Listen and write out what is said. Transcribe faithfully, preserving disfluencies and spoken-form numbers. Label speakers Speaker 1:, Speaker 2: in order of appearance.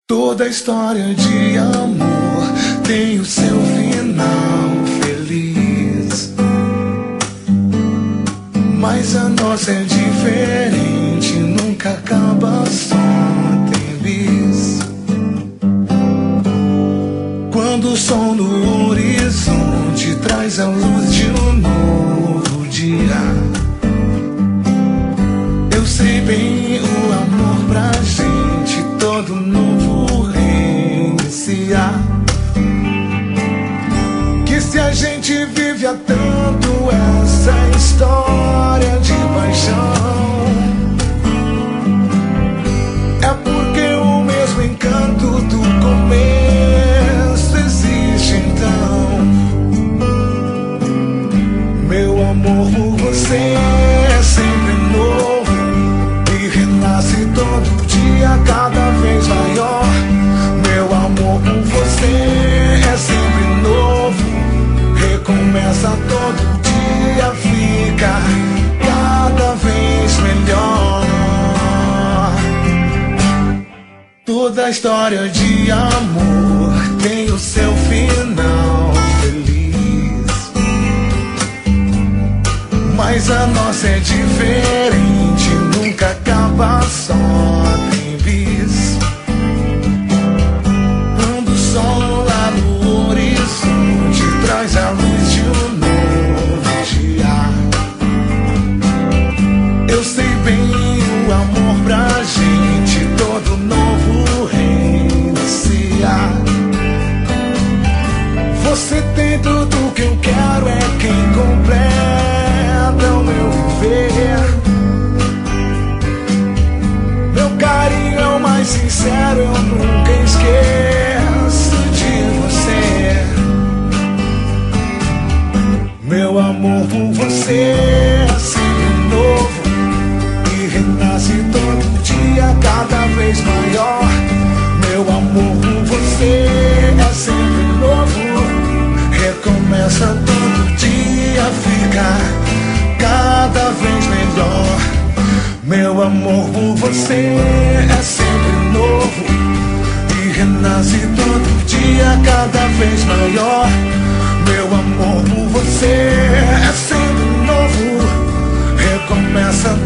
Speaker 1: Toda história de amor tem o seu final feliz, mas a nossa é diferente, nunca acaba, só tem bis. Quando o sol no horizonte traz a luz de um novo dia, eu sei bem o amor pra gente, todo novo reiniciar. Que se a gente vive há tanto essa história de paixão, é porque o mesmo encanto do começo existe então. Meu amor por você é sempre novo e renasce todo dia, cada vez maior. Meu amor por você é sempre novo, recomeça todo dia, fica cada vez melhor. Toda história de amor tem o seu final feliz, mas a nossa é diferente, nunca acaba, só tem bis. Quando o sol lá no horizonte traz a luz de um novo dia, eu sei bem o amor pra gente, todo novo reiniciar. Você tem tudo que eu quero, é quem completa o meu viver. Meu carinho é o mais sincero, eu nunca esqueço de você. Meu amor por você é sempre novo e renasce todo dia, cada vez maior. Meu amor por você é sempre novo, recomeça todo dia, fica cada vez melhor. Meu amor por você é sempre novo e renasce todo dia, cada vez maior. Meu amor por você é sempre novo, recomeça